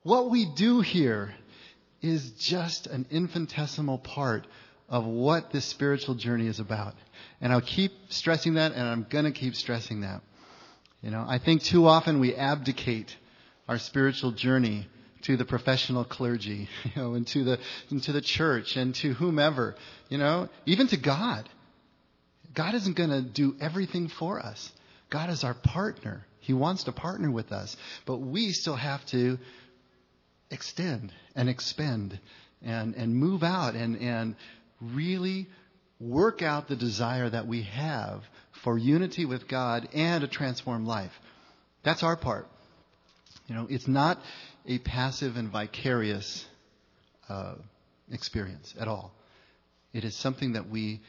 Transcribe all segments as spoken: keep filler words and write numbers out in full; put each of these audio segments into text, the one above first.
what we do here is just an infinitesimal part of what this spiritual journey is about. And I'll keep stressing that, and I'm going to keep stressing that. You know, I think too often we abdicate our spiritual journey to the professional clergy, you know, and to the, and to the church and to whomever, you know, even to God. God isn't going to do everything for us. God is our partner. He wants to partner with us. But we still have to extend and expend and, and move out and, and really work out the desire that we have for unity with God and a transformed life. That's our part. You know, it's not a passive and vicarious uh, experience at all. It is something that we,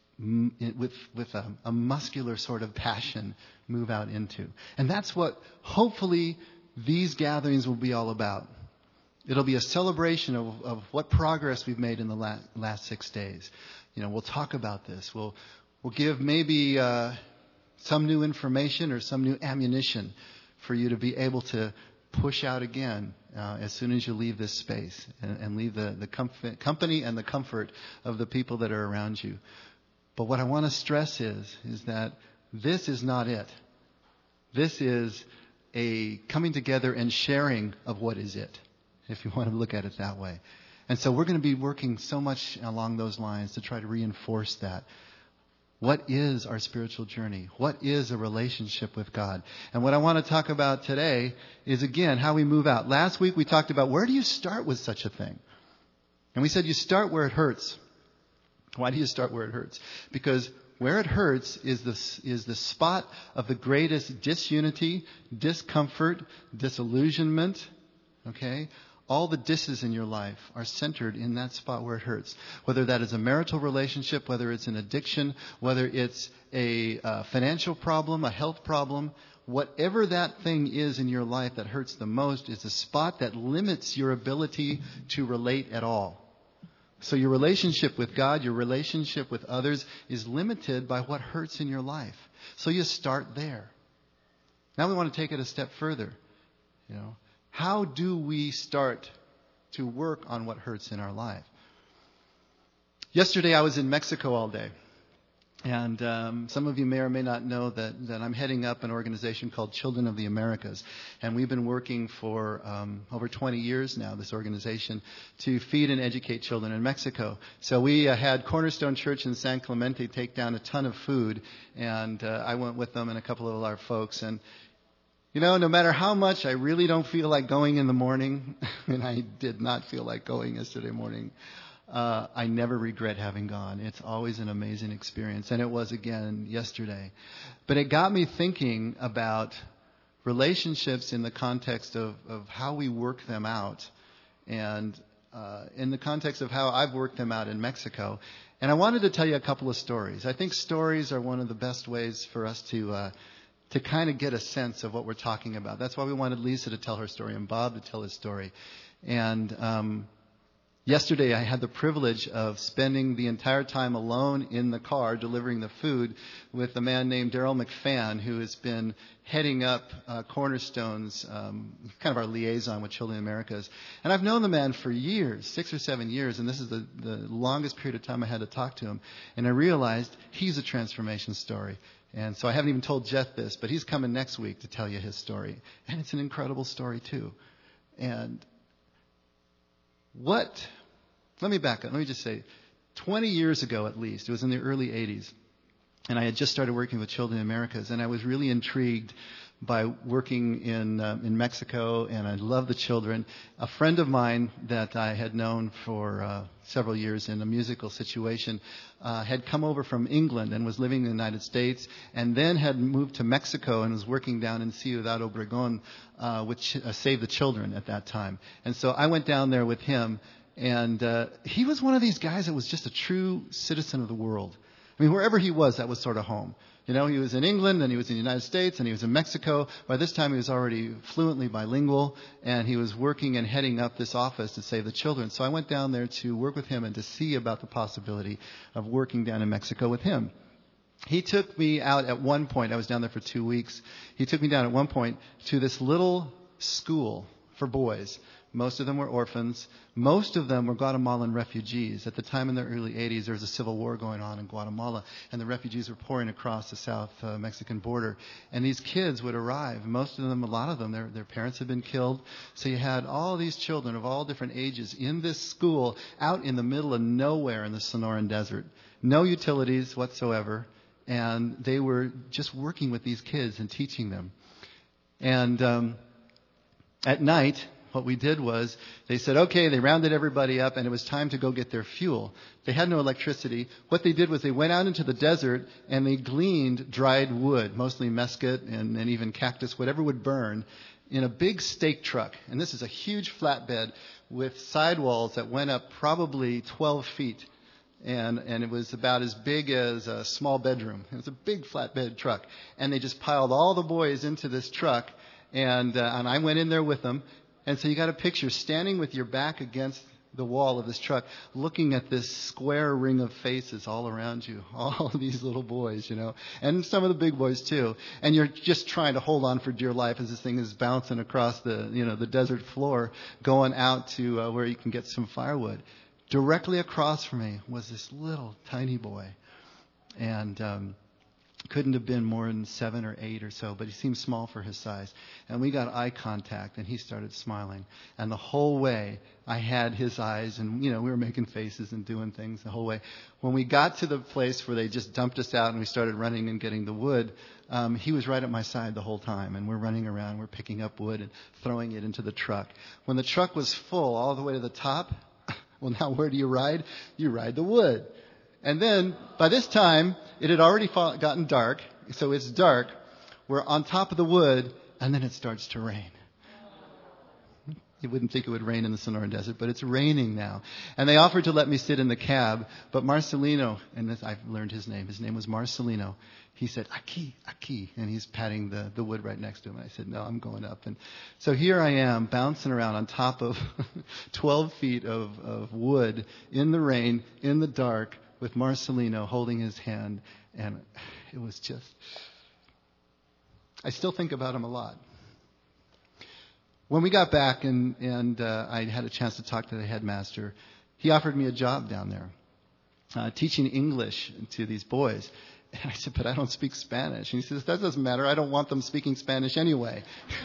m- with with a, a muscular sort of passion, move out into. And that's what hopefully these gatherings will be all about. It'll be a celebration of, of what progress we've made in the la- last six days. You know, we'll talk about this. We'll we'll give maybe uh, some new information or some new ammunition for you to be able to push out again uh, as soon as you leave this space and, and leave the, the comf- company and the comfort of the people that are around you. But what I want to stress is, is that this is not it. This is a coming together and sharing of what is it, if you want to look at it that way. And so we're going to be working so much along those lines to try to reinforce that. What is our spiritual journey? What is a relationship with God? And what I want to talk about today is, again, how we move out. Last week we talked about where do you start with such a thing? And we said you start where it hurts. Why do you start where it hurts? Because where it hurts is the, is the spot of the greatest disunity, discomfort, disillusionment, okay? All the disses in your life are centered in that spot where it hurts. Whether that is a marital relationship, whether it's an addiction, whether it's a uh, financial problem, a health problem, whatever that thing is in your life that hurts the most is a spot that limits your ability to relate at all. So your relationship with God, your relationship with others is limited by what hurts in your life. So you start there. Now we want to take it a step further, you know. How do we start to work on what hurts in our life? Yesterday I was in Mexico all day. And um, some of you may or may not know that, that I'm heading up an organization called Children of the Americas. And we've been working for um, over twenty years now, this organization, to feed and educate children in Mexico. So we uh, had Cornerstone Church in San Clemente take down a ton of food. And uh, I went with them and a couple of our folks. And you know, no matter how much I really don't feel like going in the morning, and I did not feel like going yesterday morning, uh, I never regret having gone. It's always an amazing experience, and it was again yesterday. But it got me thinking about relationships in the context of, of how we work them out, and uh, in the context of how I've worked them out in Mexico. And I wanted to tell you a couple of stories. I think stories are one of the best ways for us to uh, to kind of get a sense of what we're talking about. That's why we wanted Lisa to tell her story and Bob to tell his story. And um, yesterday I had the privilege of spending the entire time alone in the car delivering the food with a man named Daryl McFan, who has been heading up uh, Cornerstone's, um, kind of our liaison with Children in the Americas. And I've known the man for years, six or seven years, and this is the, the longest period of time I had to talk to him. And I realized he's a transformation story. And so I haven't even told Jeff this, but he's coming next week to tell you his story. And it's an incredible story, too. And what, let me back up. Let me just say, twenty years ago at least, it was in the early eighties, and I had just started working with Children in the Americas, and I was really intrigued by working in uh, in Mexico, and I love the children. A friend of mine that I had known for uh, several years in a musical situation uh, had come over from England and was living in the United States, and then had moved to Mexico and was working down in Ciudad Obregón uh, with Ch- uh, Save the Children at that time. And so I went down there with him, and uh, he was one of these guys that was just a true citizen of the world. I mean, wherever he was, that was sort of home. You know, he was in England, and he was in the United States, and he was in Mexico. By this time, he was already fluently bilingual, and he was working and heading up this office to Save the Children. So I went down there to work with him and to see about the possibility of working down in Mexico with him. He took me out at one point. I was down there for two weeks. He took me down at one point to this little school for boys. Most of them were orphans. Most of them were Guatemalan refugees. At the time in the early eighties, there was a civil war going on in Guatemala, and the refugees were pouring across the South uh, Mexican border. And these kids would arrive. Most of them, a lot of them, their, their parents had been killed. So you had all these children of all different ages in this school out in the middle of nowhere in the Sonoran Desert. No utilities whatsoever. And they were just working with these kids and teaching them. And um, at night, what we did was they said, okay, they rounded everybody up, and it was time to go get their fuel. They had no electricity. What they did was they went out into the desert, and they gleaned dried wood, mostly mesquite and, and even cactus, whatever would burn, in a big stake truck. And this is a huge flatbed with sidewalls that went up probably twelve feet. And and it was about as big as a small bedroom. It was a big flatbed truck. And they just piled all the boys into this truck. And, uh, and I went in there with them. And so you got a picture standing with your back against the wall of this truck, looking at this square ring of faces all around you. All these little boys, you know. And some of the big boys too. And you're just trying to hold on for dear life as this thing is bouncing across the, you know, the desert floor, going out to uh, where you can get some firewood. Directly across from me was this little tiny boy, and um, couldn't have been more than seven or eight or so, but he seemed small for his size. And we got eye contact, and he started smiling. And the whole way, I had his eyes, and you know, we were making faces and doing things the whole way. When we got to the place where they just dumped us out, and we started running and getting the wood, um, he was right at my side the whole time. And we're running around, we're picking up wood and throwing it into the truck. When the truck was full all the way to the top, well, now where do you ride? You ride the wood. And then, by this time, it had already fall, gotten dark. So it's dark. We're on top of the wood, and then it starts to rain. You wouldn't think it would rain in the Sonoran Desert, but it's raining now. And they offered to let me sit in the cab, but Marcelino, and this, I've learned his name. His name was Marcelino. He said, "Aquí, aquí," and he's patting the, the wood right next to him. And I said, "No, I'm going up." And so here I am, bouncing around on top of twelve feet of, of wood in the rain, in the dark, with Marcelino holding his hand. And it was just, I still think about him a lot. When we got back and, and uh, I had a chance to talk to the headmaster, he offered me a job down there, uh, teaching English to these boys. And I said, "But I don't speak Spanish." And he says, "That doesn't matter. I don't want them speaking Spanish anyway."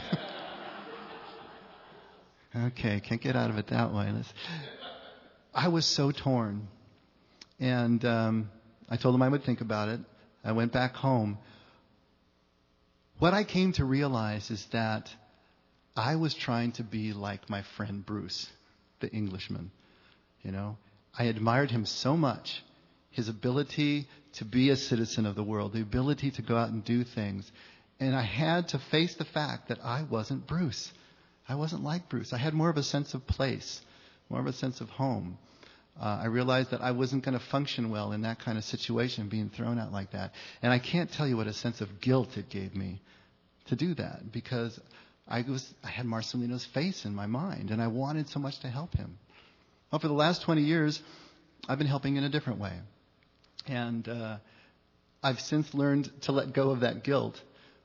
Okay, can't get out of it that way. Let's... I was so torn. And um, I told him I would think about it. I went back home. What I came to realize is that I was trying to be like my friend Bruce, the Englishman. You know, I admired him so much. His ability to be a citizen of the world, the ability to go out and do things. And I had to face the fact that I wasn't Bruce. I wasn't like Bruce. I had more of a sense of place, more of a sense of home. Uh, I realized that I wasn't going to function well in that kind of situation, being thrown out like that. And I can't tell you what a sense of guilt it gave me to do that, because I was I had Marcelino's face in my mind, and I wanted so much to help him. Well, for the last twenty years, I've been helping in a different way. And uh, I've since learned to let go of that guilt.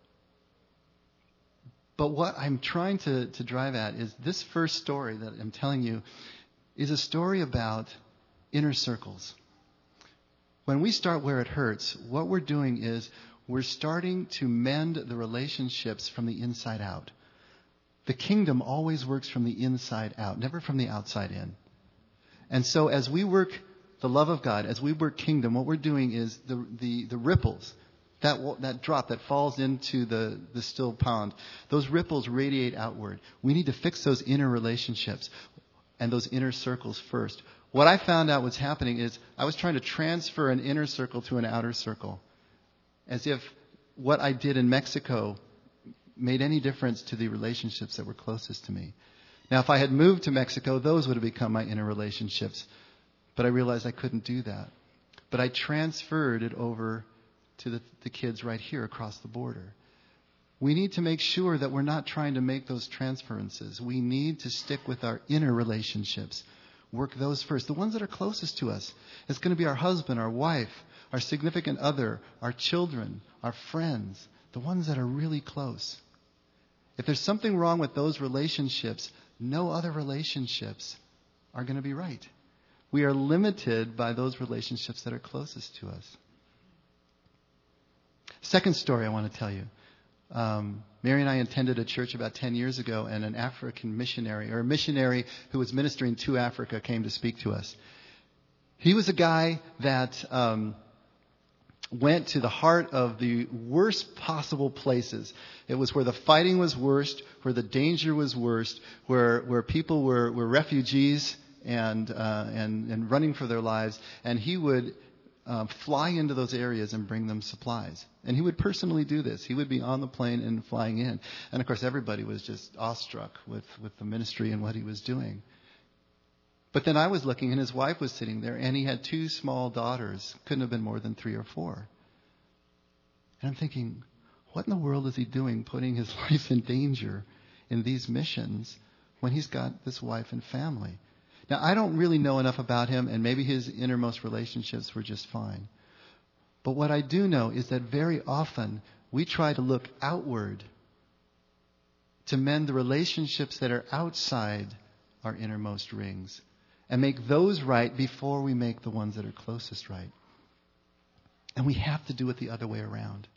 But what I'm trying to, to drive at is this first story that I'm telling you is a story about inner circles. When we start where it hurts, what we're doing is we're starting to mend the relationships from the inside out. The kingdom always works from the inside out, never from the outside in. And so as we work the love of God, as we work kingdom, what we're doing is the the, the ripples, that that drop that falls into the, the still pond, those ripples radiate outward. We need to fix those inner relationships and those inner circles first. What I found out was happening is I was trying to transfer an inner circle to an outer circle, as if what I did in Mexico made any difference to the relationships that were closest to me. Now, if I had moved to Mexico, those would have become my inner relationships. But I realized I couldn't do that. But I transferred it over to the, the kids right here across the border. We need to make sure that we're not trying to make those transferences. We need to stick with our inner relationships. Work those first. The ones that are closest to us. It's going to be our husband, our wife, our significant other, our children, our friends. The ones that are really close. If there's something wrong with those relationships, no other relationships are going to be right. We are limited by those relationships that are closest to us. Second story I want to tell you. Um, Mary and I attended a church about ten years ago, and an African missionary, or a missionary who was ministering to Africa, came to speak to us. He was a guy that um, went to the heart of the worst possible places. It was where the fighting was worst, where the danger was worst, where where people were, were refugees and, uh, and and running for their lives. And he would uh, fly into those areas and bring them supplies. And he would personally do this. He would be on the plane and flying in. And of course, everybody was just awestruck with, with the ministry and what he was doing. But then I was looking, and his wife was sitting there, and he had two small daughters. Couldn't have been more than three or four. And I'm thinking, what in the world is he doing, putting his life in danger in these missions when he's got this wife and family? Now, I don't really know enough about him, and maybe his innermost relationships were just fine. But what I do know is that very often we try to look outward to mend the relationships that are outside our innermost rings and make those right before we make the ones that are closest right. And we have to do it the other way around.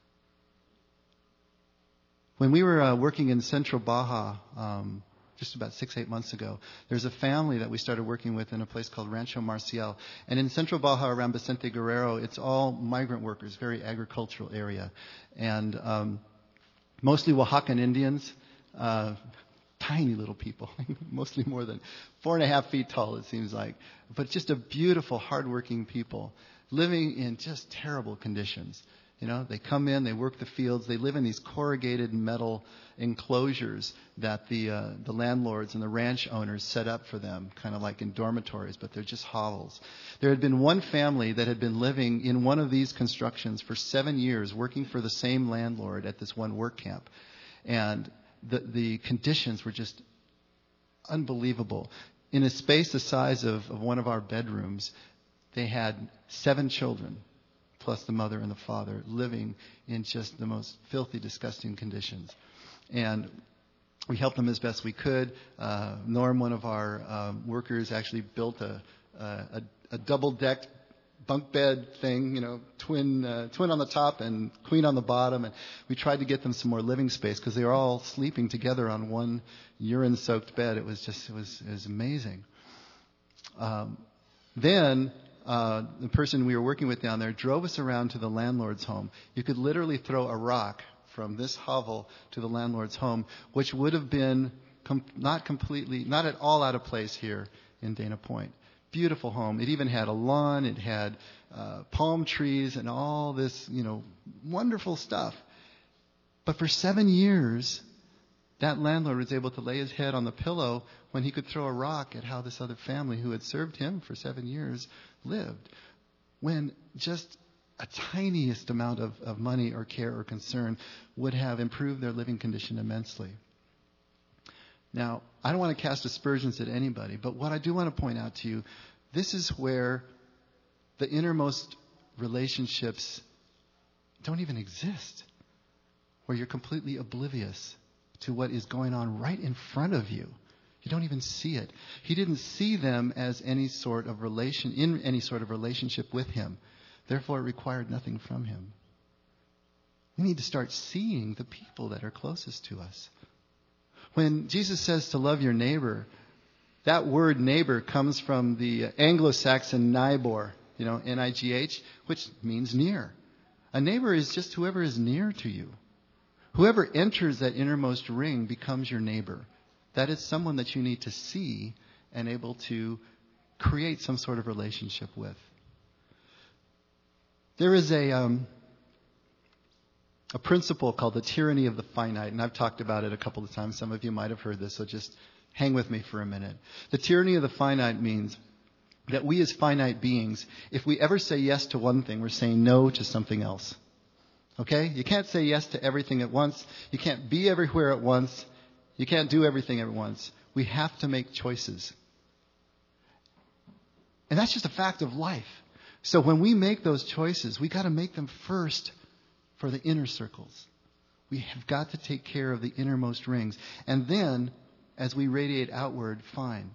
When we were uh, working in Central Baja, um, just about six, eight months ago, there's a family that we started working with in a place called Rancho Marcial. And in Central Baja around Vicente Guerrero, it's all migrant workers, very agricultural area. And um, mostly Oaxacan Indians, uh, tiny little people, mostly more than four and a half feet tall, it seems like. But just a beautiful, hardworking people living in just terrible conditions. You know, they come in, they work the fields, they live in these corrugated metal enclosures that the uh, the landlords and the ranch owners set up for them, kind of like in dormitories, but they're just hovels. There had been one family that had been living in one of these constructions for seven years, working for the same landlord at this one work camp. And the the conditions were just unbelievable. In a space the size of, of one of our bedrooms, they had seven children, plus the mother and the father, living in just the most filthy, disgusting conditions. And we helped them as best we could. Uh, Norm, one of our um, workers, actually built a, a, a double-decked bunk bed thing, you know, twin uh, twin on the top and queen on the bottom. And we tried to get them some more living space because they were all sleeping together on one urine-soaked bed. It was just, it was, it was amazing. Um, then... Uh, the person we were working with down there drove us around to the landlord's home. You could literally throw a rock from this hovel to the landlord's home, which would have been com- not completely, not at all out of place here in Dana Point. Beautiful home. It even had a lawn. It had uh, palm trees and all this, you know, wonderful stuff. But for seven years, that landlord was able to lay his head on the pillow when he could throw a rock at how this other family who had served him for seven years lived, when just a tiniest amount of, of money or care or concern would have improved their living condition immensely. Now, I don't want to cast aspersions at anybody, but what I do want to point out to you, this is where the innermost relationships don't even exist, where you're completely oblivious to what is going on right in front of you. You don't even see it. He didn't see them as any sort of relation, in any sort of relationship with him. Therefore, it required nothing from him. We need to start seeing the people that are closest to us. When Jesus says to love your neighbor, that word neighbor comes from the Anglo-Saxon neighbor, you know, N I G H, which means near. A neighbor is just whoever is near to you. Whoever enters that innermost ring becomes your neighbor. That is someone that you need to see and able to create some sort of relationship with. There is a um, a principle called the tyranny of the finite, and I've talked about it a couple of times. Some of you might have heard this, so just hang with me for a minute. The tyranny of the finite means that we as finite beings, if we ever say yes to one thing, we're saying no to something else. Okay? You can't say yes to everything at once. You can't be everywhere at once. You can't do everything at once. We have to make choices. And that's just a fact of life. So when we make those choices, we got to make them first for the inner circles. We have got to take care of the innermost rings. And then, as we radiate outward, fine.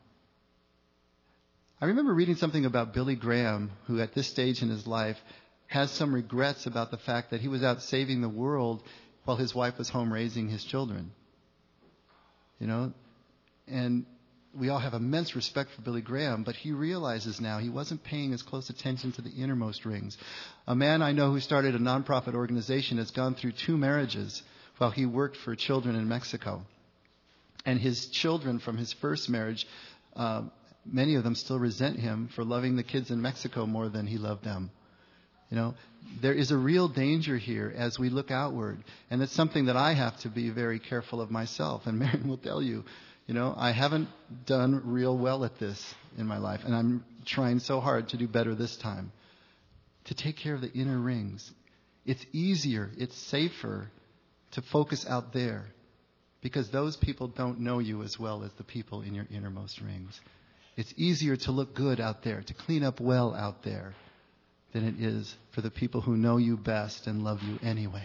I remember reading something about Billy Graham, who at this stage in his life has some regrets about the fact that he was out saving the world while his wife was home raising his children. You know? And we all have immense respect for Billy Graham, but he realizes now he wasn't paying as close attention to the innermost rings. A man I know who started a nonprofit organization has gone through two marriages while he worked for children in Mexico. And his children from his first marriage, uh, many of them still resent him for loving the kids in Mexico more than he loved them. You know, there is a real danger here as we look outward. And it's something that I have to be very careful of myself. And Marion will tell you, you know, I haven't done real well at this in my life. And I'm trying so hard to do better this time. To take care of the inner rings. It's easier, it's safer to focus out there. Because those people don't know you as well as the people in your innermost rings. It's easier to look good out there, to clean up well out there, than it is for the people who know you best and love you anyway.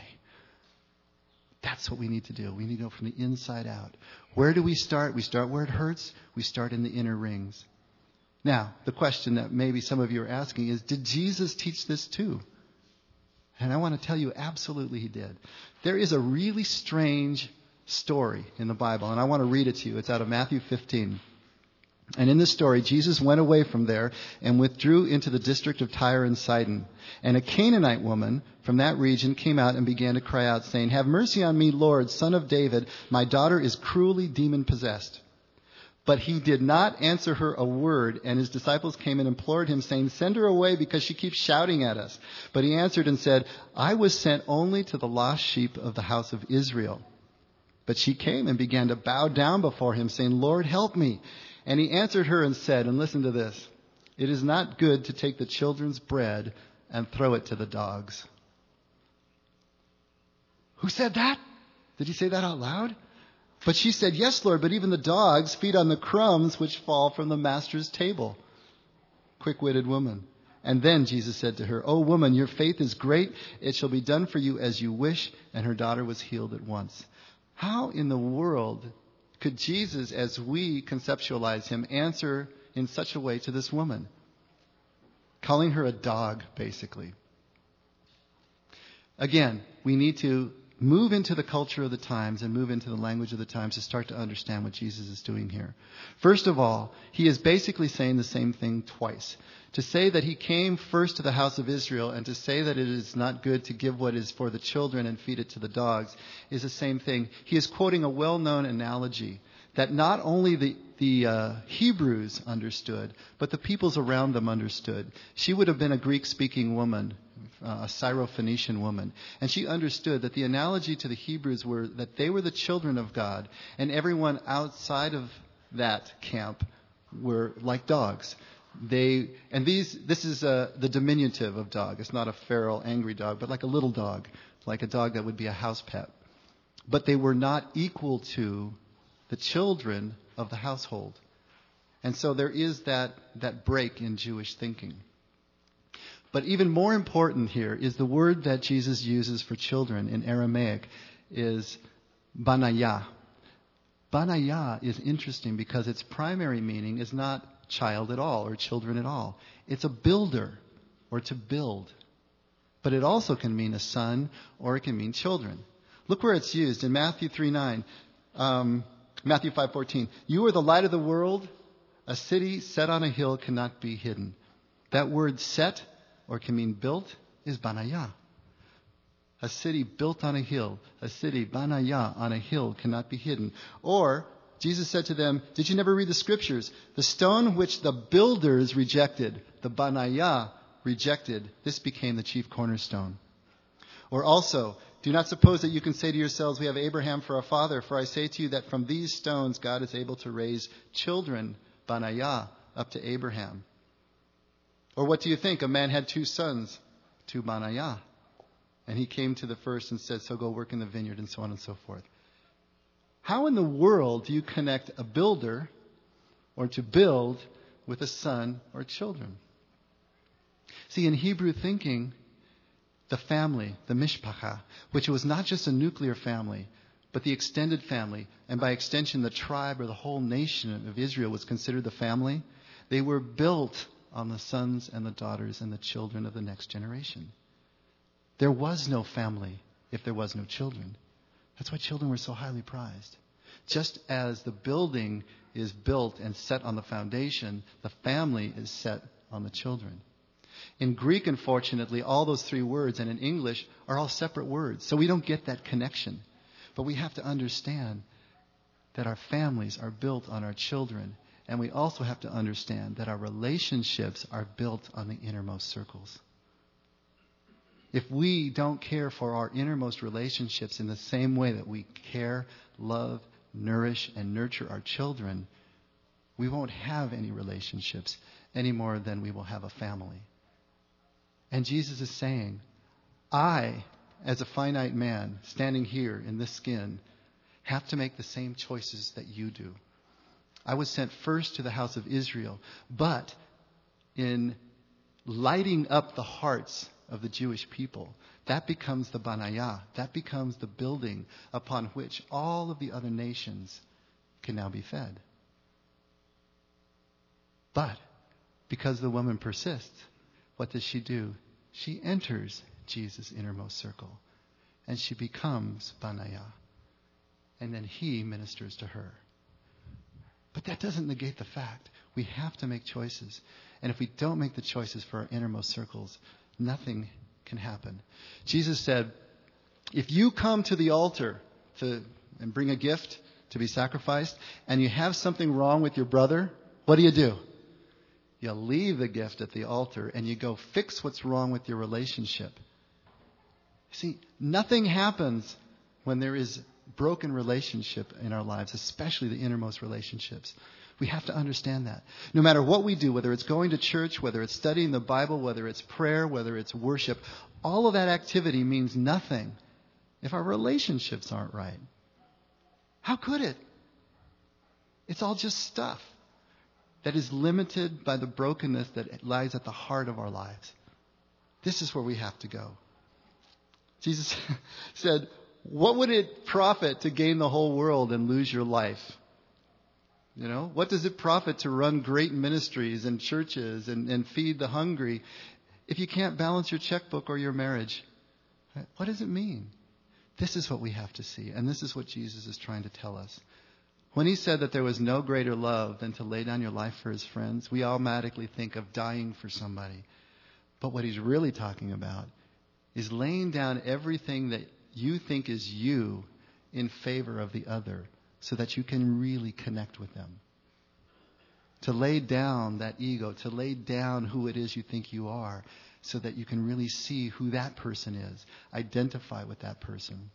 That's what we need to do. We need to go from the inside out. Where do we start? We start where it hurts. We start in the inner rings. Now, the question that maybe some of you are asking is, did Jesus teach this too? And I want to tell you, absolutely he did. There is a really strange story in the Bible, and I want to read it to you. It's out of Matthew fifteen. And in this story, Jesus went away from there and withdrew into the district of Tyre and Sidon. And a Canaanite woman from that region came out and began to cry out, saying, "Have mercy on me, Lord, Son of David. My daughter is cruelly demon-possessed." But he did not answer her a word, and his disciples came and implored him, saying, "Send her away, because she keeps shouting at us." But he answered and said, "I was sent only to the lost sheep of the house of Israel." But she came and began to bow down before him, saying, "Lord, help me." And he answered her and said, and listen to this, "It is not good to take the children's bread and throw it to the dogs." Who said that? Did he say that out loud? But she said, "Yes, Lord, but even the dogs feed on the crumbs which fall from the master's table." Quick-witted woman. And then Jesus said to her, "O woman, your faith is great. It shall be done for you as you wish." And her daughter was healed at once. How in the world could Jesus, as we conceptualize him, answer in such a way to this woman? Calling her a dog, basically. Again, we need to move into the culture of the times and move into the language of the times to start to understand what Jesus is doing here. First of all, he is basically saying the same thing twice. To say that he came first to the house of Israel and to say that it is not good to give what is for the children and feed it to the dogs is the same thing. He is quoting a well-known analogy that not only the, the uh, Hebrews understood, but the peoples around them understood. She would have been a Greek-speaking woman, uh, a Syro-Phoenician woman. And she understood that the analogy to the Hebrews were that they were the children of God, and everyone outside of that camp were like dogs. They and these this is uh, the diminutive of dog. It's not a feral, angry dog, but like a little dog, like a dog that would be a house pet. But they were not equal to the children of the household. And so there is that, that break in Jewish thinking. But even more important here is the word that Jesus uses for children in Aramaic is banayah. Banayah is interesting because its primary meaning is not child at all or children at all. It's a builder or to build. But it also can mean a son or it can mean children. Look where it's used in Matthew three nine. Um, Matthew five fourteen. "You are the light of the world. A city set on a hill cannot be hidden." That word set, or can mean built, is banayah. A city built on a hill. A city, banayah, on a hill cannot be hidden. Or, Jesus said to them, "Did you never read the scriptures? The stone which the builders rejected, the banayah rejected, this became the chief cornerstone." Or also, "Do not suppose that you can say to yourselves, 'We have Abraham for our father,' for I say to you that from these stones God is able to raise children, banayah, up to Abraham." Or what do you think? A man had two sons, two banayah. And he came to the first and said, "So go work in the vineyard," and so on and so forth. How in the world do you connect a builder or to build with a son or children? See, in Hebrew thinking, The family, the mishpacha, which was not just a nuclear family, but the extended family, and by extension the tribe or the whole nation of Israel was considered the family. They were built on the sons and the daughters and the children of the next generation. There was no family if there was no children. That's why children were so highly prized. Just as the building is built and set on the foundation, the family is set on the children. In Greek, unfortunately, all those three words, and in English, are all separate words. So we don't get that connection. But we have to understand that our families are built on our children. And we also have to understand that our relationships are built on the innermost circles. If we don't care for our innermost relationships in the same way that we care, love, nourish, and nurture our children, we won't have any relationships any more than we will have a family. And Jesus is saying, I, as a finite man standing here in this skin, have to make the same choices that you do. I was sent first to the house of Israel, but in lighting up the hearts of the Jewish people, that becomes the banayah, that becomes the building upon which all of the other nations can now be fed. But because the woman persists, what does she do? She enters Jesus' innermost circle, and she becomes banayah. And then he ministers to her. But that doesn't negate the fact we have to make choices. And if we don't make the choices for our innermost circles, nothing can happen. Jesus said, if you come to the altar to and bring a gift to be sacrificed, and you have something wrong with your brother, what do you do? You leave the gift at the altar and you go fix what's wrong with your relationship. See, nothing happens when there is broken relationship in our lives, especially the innermost relationships. We have to understand that. No matter what we do, whether it's going to church, whether it's studying the Bible, whether it's prayer, whether it's worship, all of that activity means nothing if our relationships aren't right. How could it? It's all just stuff that is limited by the brokenness that lies at the heart of our lives. This is where we have to go. Jesus said, what would it profit to gain the whole world and lose your life? You know, what does it profit to run great ministries and churches and, and feed the hungry if you can't balance your checkbook or your marriage? What does it mean? This is what we have to see. And this is what Jesus is trying to tell us. When he said that there was no greater love than to lay down your life for his friends, we automatically think of dying for somebody. But what he's really talking about is laying down everything that you think is you in favor of the other so that you can really connect with them. To lay down that ego, to lay down who it is you think you are so that you can really see who that person is, identify with that person.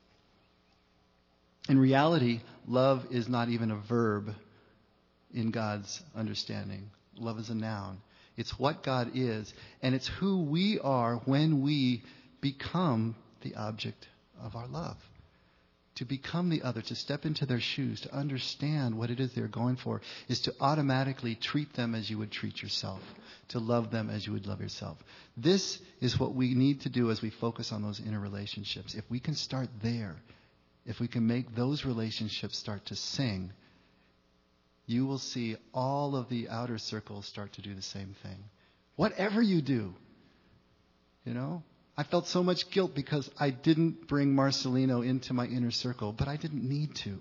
In reality, love is not even a verb in God's understanding. Love is a noun. It's what God is, and it's who we are when we become the object of our love. To become the other, to step into their shoes, to understand what it is they're going for, is to automatically treat them as you would treat yourself, to love them as you would love yourself. This is what we need to do as we focus on those inner relationships. If we can start there, if we can make those relationships start to sing, you will see all of the outer circles start to do the same thing. Whatever you do, you know, I felt so much guilt because I didn't bring Marcelino into my inner circle, but I didn't need to.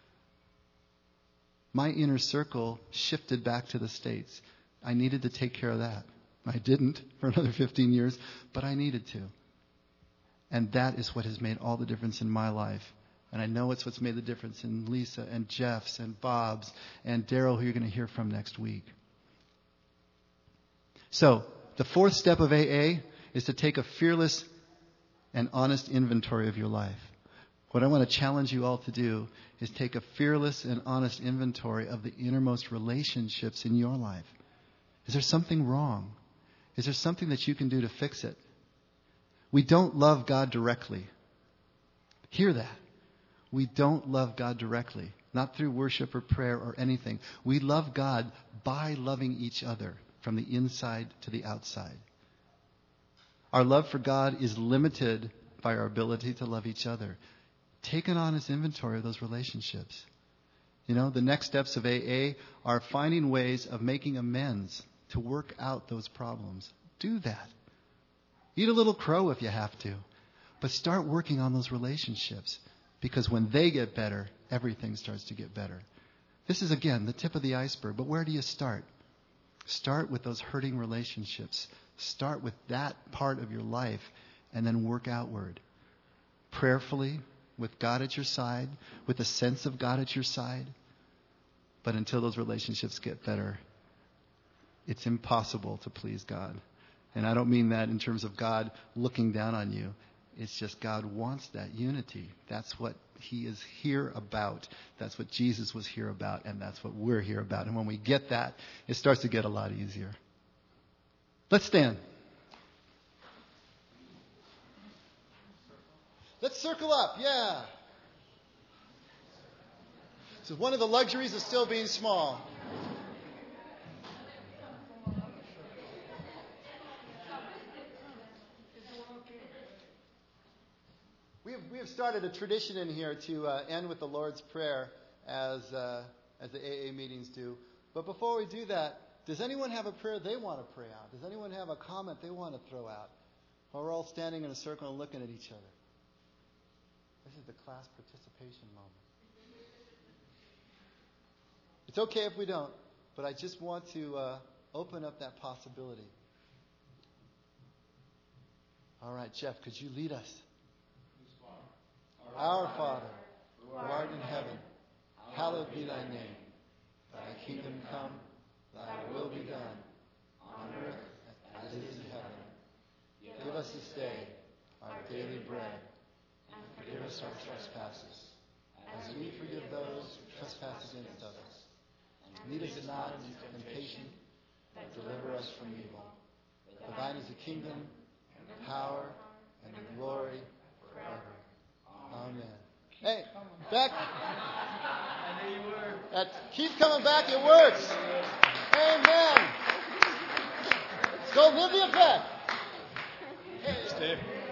My inner circle shifted back to the States. I needed to take care of that. I didn't for another fifteen years, but I needed to. And that is what has made all the difference in my life. And I know it's what's made the difference in Lisa and Jeff's and Bob's and Daryl, who you're going to hear from next week. So, the fourth step of A A is to take a fearless and honest inventory of your life. What I want to challenge you all to do is take a fearless and honest inventory of the innermost relationships in your life. Is there something wrong? Is there something that you can do to fix it? We don't love God directly. Hear that. We don't love God directly, not through worship or prayer or anything. We love God by loving each other from the inside to the outside. Our love for God is limited by our ability to love each other. Take an honest inventory of those relationships. You know, the next steps of A A are finding ways of making amends to work out those problems. Do that. Eat a little crow if you have to. But start working on those relationships. Because when they get better, everything starts to get better. This is, again, the tip of the iceberg. But where do you start? Start with those hurting relationships. Start with that part of your life and then work outward. Prayerfully, with God at your side, with a sense of God at your side. But until those relationships get better, it's impossible to please God. And I don't mean that in terms of God looking down on you. It's just God wants that unity. That's what He is here about. That's what Jesus was here about. And that's what we're here about. And when we get that, it starts to get a lot easier. Let's stand. Let's circle up. Yeah. So one of the luxuries of still being small. We have, we have started a tradition in here to uh, end with the Lord's Prayer as uh, as the A A meetings do. But before we do that, does anyone have a prayer they want to pray out? Does anyone have a comment they want to throw out? While we're all standing in a circle and looking at each other. This is the class participation moment. It's okay if we don't, but I just want to uh, open up that possibility. All right, Jeff, could you lead us? Our Father, who art in heaven, hallowed be thy name. Thy kingdom come, thy will be done, on earth as it is in heaven. Give us this day our daily bread, and forgive us our trespasses, as we forgive those who trespass against us. And lead us not into temptation, but deliver us from evil. For thine is the kingdom, and the power, and the glory forever. Amen. Hey, back. That keeps coming back. It works. Amen. Let's go live the effect. Hey, Steve.